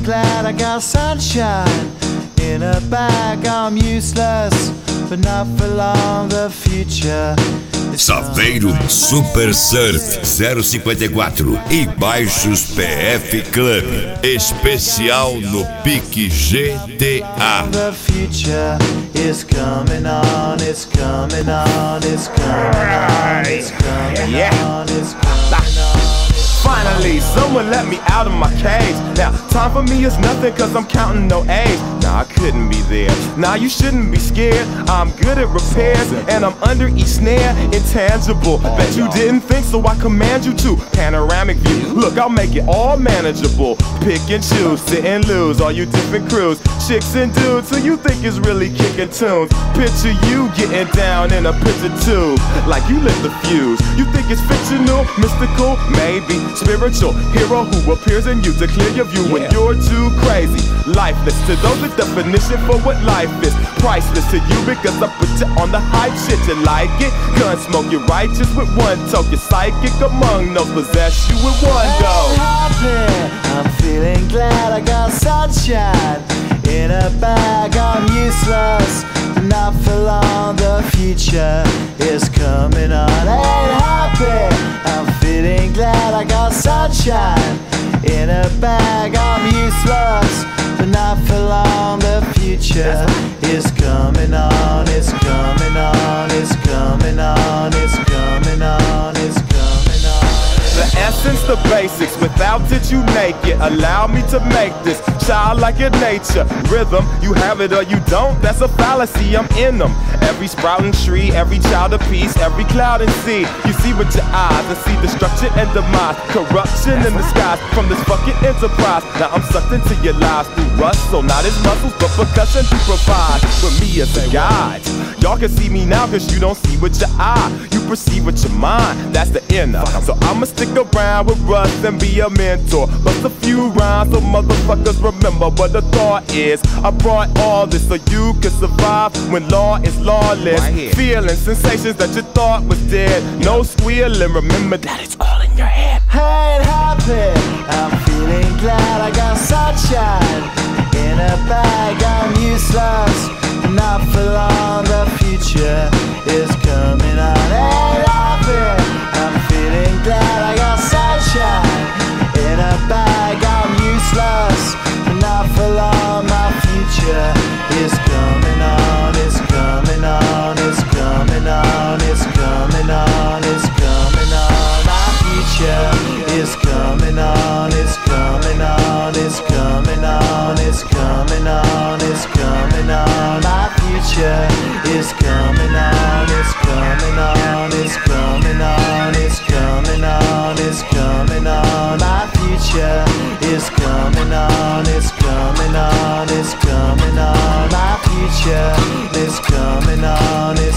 glad I got sunshine in a bag. I'm useless, but not for long. The future. Saveiro Super Surf 054 e Baixos PF Club. Especial no Pique GTA. The future is coming on, it's coming on, it's coming on, it's coming on, it's coming on. Finally, someone let me out of my cage. Now, time for me is nothing cause I'm counting no age. Nah, I couldn't be there. Nah, you shouldn't be scared. I'm good at repairs and I'm under each snare. Intangible, bet you didn't think, so I command you to. Panoramic view, look, I'll make it all manageable. Pick and choose, sit and lose, all you different crews. Chicks and dudes who you think is really kicking tunes. Picture you getting down in a picture tube, like you lit the fuse. You think it's fictional, mystical, maybe spiritual hero who appears in you to clear your view when you're too crazy. Lifeless to those, the definition for what life is. Priceless to you because I put you on the hype shit. You like it? Gun smoke, you're righteous with one toke. You're psychic among those, possess you with one go. I'm feeling glad I got sunshine in a bag. I'm useless, but not for long. The future is coming on. Ain't happy. I'm feeling glad I got sunshine in a bag. I'm useless, but not for long. The future is coming on. It's coming on. It's coming on. It's coming on. It's coming on. The essence, the basics, without it you make it. Allow me to make this childlike in nature. Rhythm, you have it or you don't, that's a fallacy, I'm in them. Every sprouting tree, every child of peace, every cloud and sea. You see with your eyes and see destruction and demise. Corruption in the skies from this fucking enterprise. Now I'm sucked into your lives through rust, so not as muscles but percussion to provide for me as a guide. Y'all can see me now cause you don't see with your eye. You perceive with your mind, that's the inner. So I'ma stick around with Russ and be a mentor. Bust a few rhymes so motherfuckers remember what the thought is. I brought all this so you can survive when law is lawless. Feeling sensations that you thought was dead. No squealing, remember that it's all in your head. I ain't happy. I'm feeling glad I got sunshine in a bag. I'm useless, not for long. The future is coming on. Ain't happy. I'm feeling glad I got sunshine in a bag. I'm useless, not for long. My future is coming on. It's coming on. It's coming on. It's coming on. It's coming on. My future is coming on. It's coming on. It's coming on. It's coming on. It's coming on. My future is coming on. It's coming on. It's coming on. It's coming on. It's coming on. My future is coming on. It's coming on. It's coming on. My future is coming on.